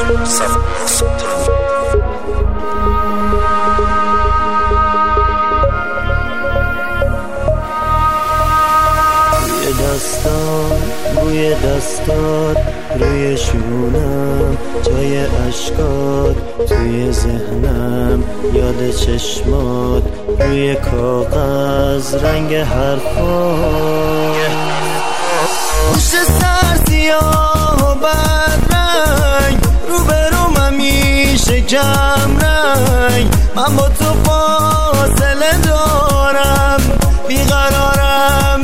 بوی دستات روی شونم، جای اشکات توی ذهنم، یاد چشمات روی کاغذ، رنگ حرفات. پشت سر سیاه و بدرنگ، روبروم همیشه کم رنگ. من با تو فاصله دارم، بیقرارم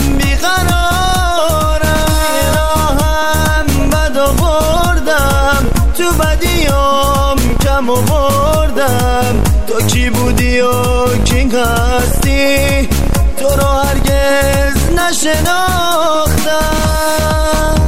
تو بدیام کم آوردم. تو کی بودی و کی هستی، تو رو هرگز نشناختم.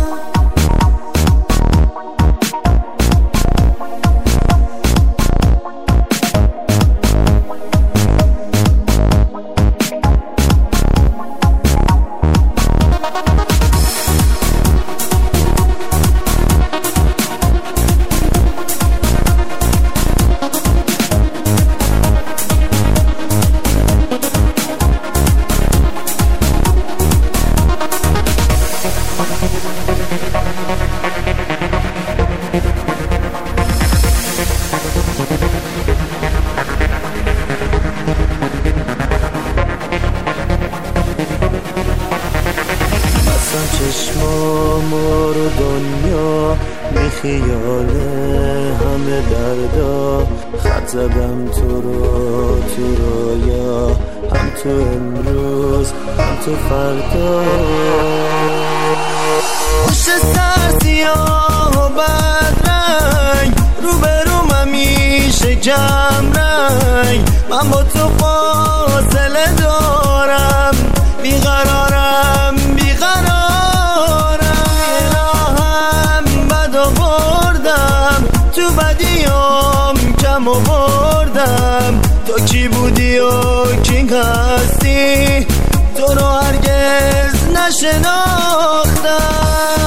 چشمام رو دنیا بی خیاله همه دردا، خط زدم تو رو تو رویا، هم تو امروز هم تو فردا. پشت سر سیاه و بدرنگ، روبروم همیشه کم رنگ. من با تو فاصله دارم، بیقرارم تو بدیام کم آوردم. تو کی بودی و کی هستی، تو رو هرگز نشناختم.